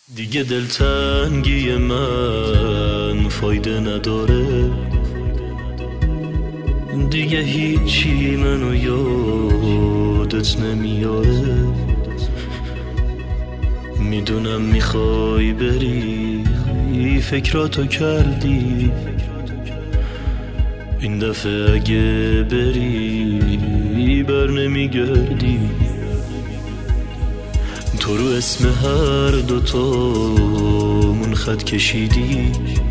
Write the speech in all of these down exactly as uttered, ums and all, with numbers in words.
دیگه دلتنگی من فایده نداره، دیگه هیچی منو یادت نمیاره. میدونم میخوای بری، فکراتو کردی، این دفعه اگه بری بر نمیگردی. تو رو اسم هر دوتامون خط کشیدی،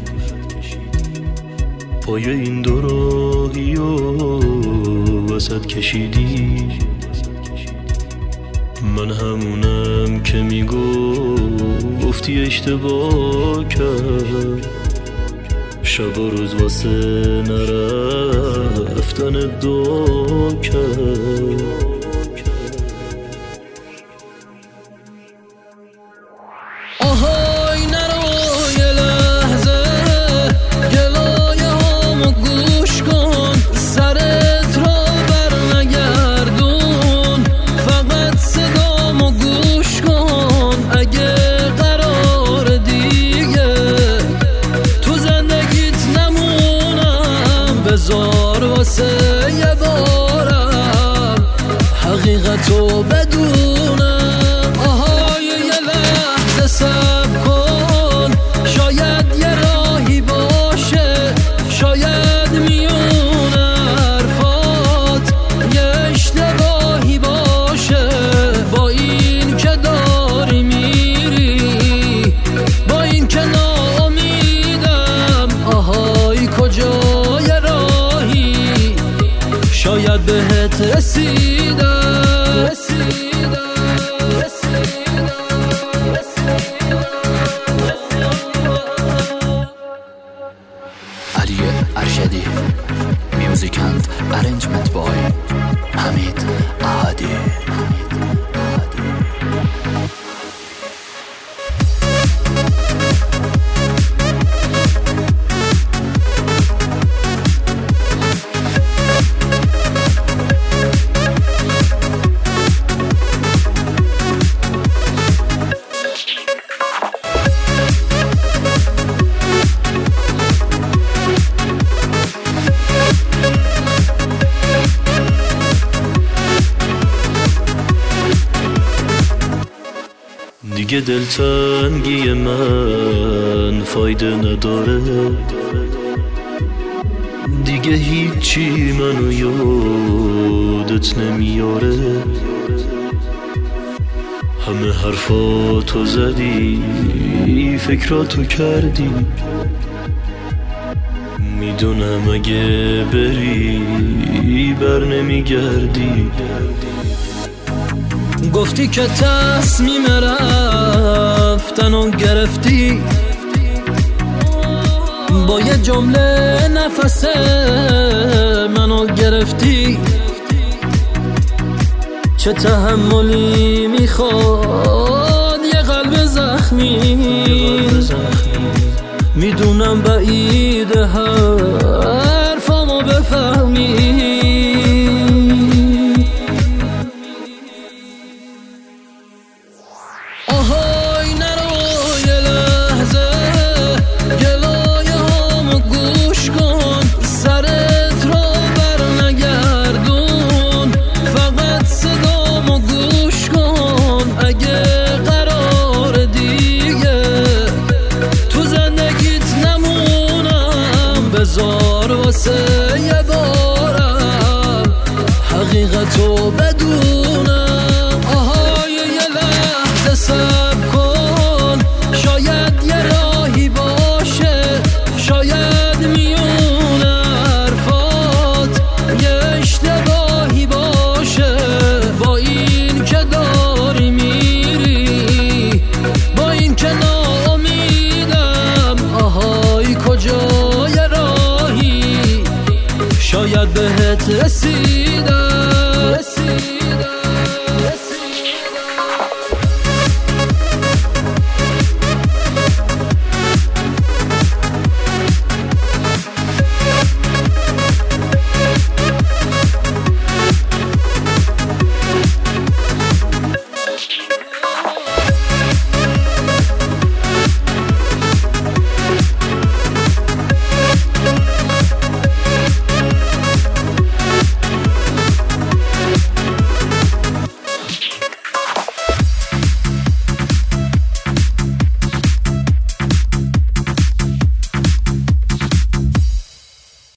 پای این دو راهی و وسط کشیدی. من همونم که میگفتی اشتباه کرد، شب و روز واسه نرفتن دعا کرد. آهای نرو یه لحظه، گلایه هامو گوش کن، سرت رو بر نگردون، فقط صدامو گوش کن. اگه قرار دیگه تو زندگیت نمونم، بذار واسه یه بارم حقیقتو بدونم. صبر کن، شاید یه راهی باشه، شاید میون حرفات یه اشتباهی باشه. با این که داری میری، با این که ناامیدم، آهای کجای راهی، شاید بهت رسیدم رسیدم ارشدی. Music and arrangement by حمید احدی. دیگه دلتنگی من فایده نداره، دیگه هیچی منو یادت نمیاره. همه حرفاتو زدی، فکراتو کردی، میدونم اگه بری بر نمیگردی. گفتی که تصمیم رفتنو گرفتی، با یه جمله نفس منو گرفتی. چه تحملی میخواد یه قلب زخمی، میدونم بعید حرفامو بفهمی. آهای نرو یه لحظه، گلایه هامو گوش کن، سرت رو بر نگردون، فقط صدامو گوش کن. اگه قرار دیگه تو زندگیت نمونم، بذار واسه یه بارم حقیقتو بدونم. صبر کن، شاید یه راهی باشه، شاید میون حرفات یه اشتباهی باشه. با این که داری میری، با این که ناامیدم، آهای کجای راهی، شاید بهت رسید.